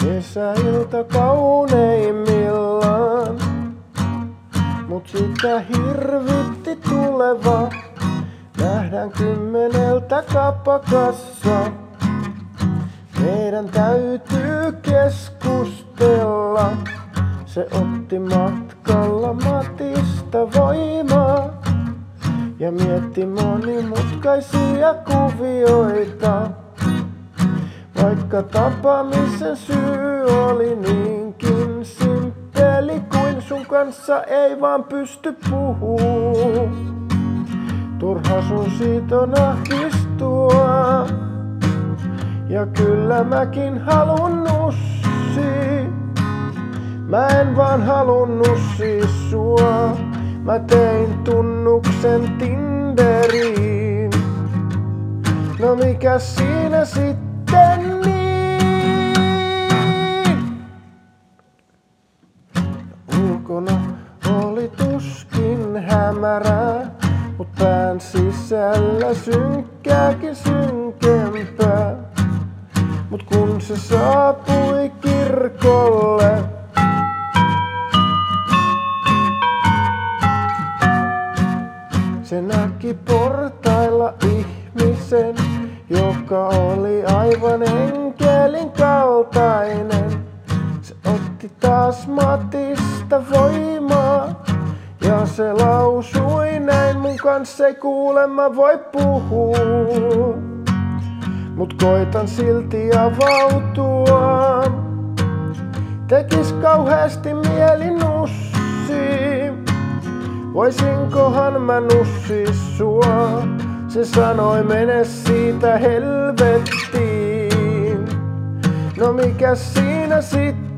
Kesäilta kauneimmillaan, mut sitä hirvitti tuleva. Nähdään 10 kapakassa. Meidän täytyy keskustella. Se otti matkalla Matista voimaa ja mietti monimutkaisia kuvioita. Vaikka tapaamisen syy oli niinkin simppeli kuin sun kanssa ei vaan pysty puhuu. Turha sun siitä on ahdistua. Ja kyllä mäkin halun nussia. Mä en vaan halunnut siis sua. Mä tein tunnuksen Tinderiin. No mikä siinä sitten niin? Ulkona oli tuskin hämärää, mut pään sisällä synkkääkin synkempää. Mut kun se saapui kirkolle, se näki portailla ihmisen, joka oli aivan enkelin kaltainen. Se otti taas Matista voimaa ja se lausui näin: mun kanssa ei kuulemma voi puhua. Mut koitan silti avautua. Tekis kauheasti mieli nussii. Voisinkohan mä nussis sua? Se sanoi mene siitä helvettiin. No mikä siinä sitten?